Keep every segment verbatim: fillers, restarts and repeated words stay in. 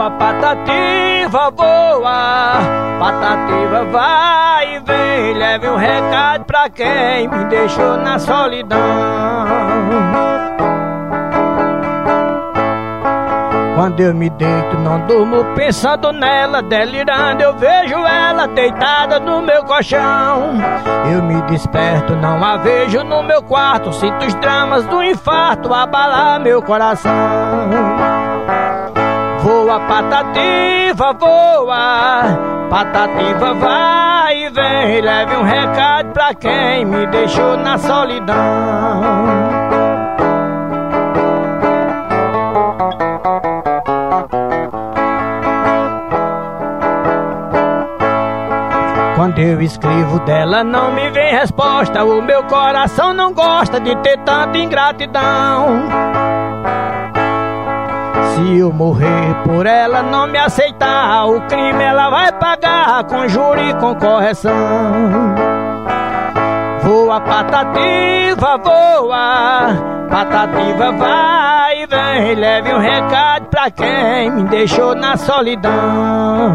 Voa, Patativa, voa, Patativa vai e vem, leve um recado pra quem me deixou na solidão. Quando eu me deito não durmo pensando nela, delirando eu vejo ela deitada no meu colchão. Eu me desperto, não a vejo no meu quarto, sinto os dramas do infarto abalar meu coração. Voa, Patativa, voa, Patativa vai e vem, leve um recado pra quem me deixou na solidão. Quando eu escrevo dela não me vem resposta, o meu coração não gosta de ter tanta ingratidão. Se eu morrer por ela não me aceitar, o crime ela vai pagar com júri e com correção. Voa, Patativa, voa, Patativa vai e vem, leve um recado pra quem me deixou na solidão.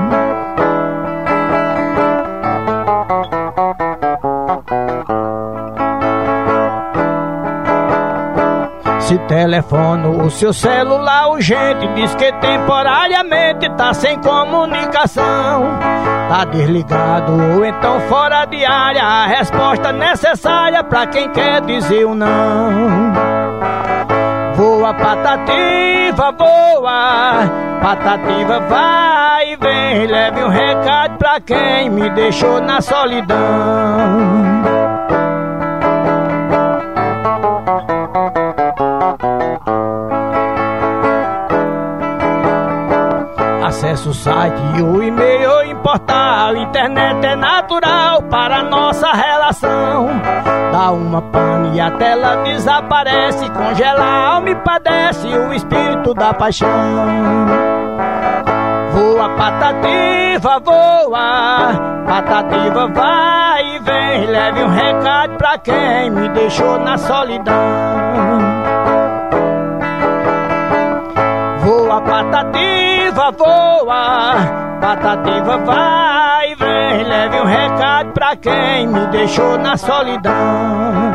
Se telefono o seu celular urgente, diz que temporariamente tá sem comunicação, tá desligado ou então fora de área, a resposta necessária pra quem quer dizer o não. Voa, Patativa, voa, Patativa vai e vem, leve um recado pra quem me deixou na solidão. Acesse o site e o e-mail em portal, internet é natural para nossa relação. Dá uma pane e a tela desaparece, congela a alma e padece o espírito da paixão. Voa, Patativa, voa, Patativa vai e vem, leve um recado pra quem me deixou na solidão. Voa, Patativa, voa, Patativa vai e vem, leve um recado pra quem me deixou na solidão.